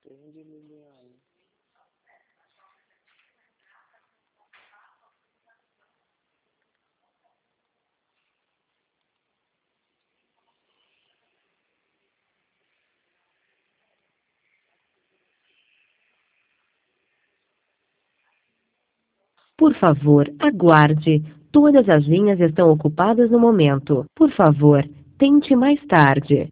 Entende, Liliane? Por favor, aguarde. Todas as linhas estão ocupadas no momento. Por favor, tente mais tarde.